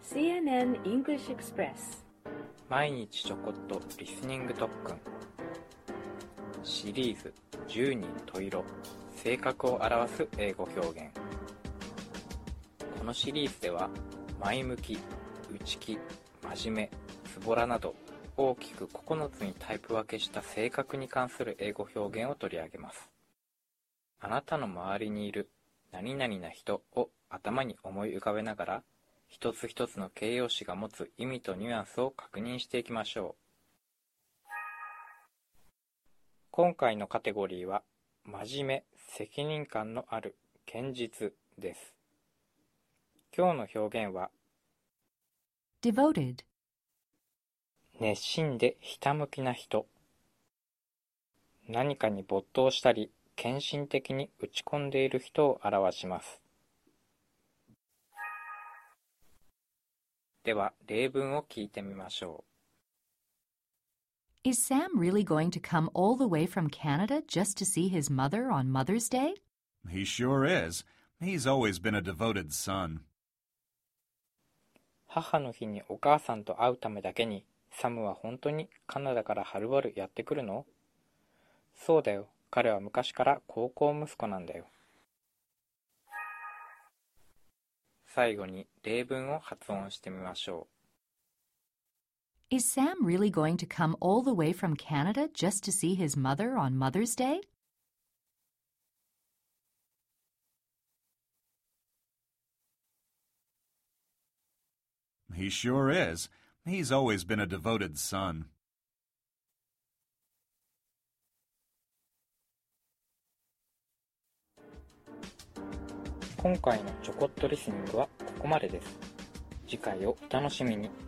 CNN English Express 毎日ちょこっとリスニング特訓シリーズ10人十色性格を表す英語表現。このシリーズでは前向き、内気、真面目、ズボラなど大きく9つにタイプ分けした性格に関する英語表現を取り上げます。あなたの周りにいる何々な人を頭に思い浮かべながら一つ一つの形容詞が持つ意味とニュアンスを確認していきましょう。今回のカテゴリーは真面目、責任感のある、堅実です。今日の表現は devoted, 熱心でひたむきな人、何かに没頭したり献身的に打ち込んでいる人を表します。では例文を聞いてみましょう。Is Sam really going to come all the way from Canada just to see his mother on Mother's Day? He sure is. He's always been a devoted son. 母の日にお母さんと会うためだけにサムは本当にカナダからはるばるやってくるの？そうだよ。彼は昔から高校息子なんだよ。最後に例文を発音してみましょう。Is Sam really going to come all the way from Canada just to see his mother on Mother's Day? He sure is. He's always been a devoted son. 今回のちょこっとリスニングはここまでです。次回をお楽しみに。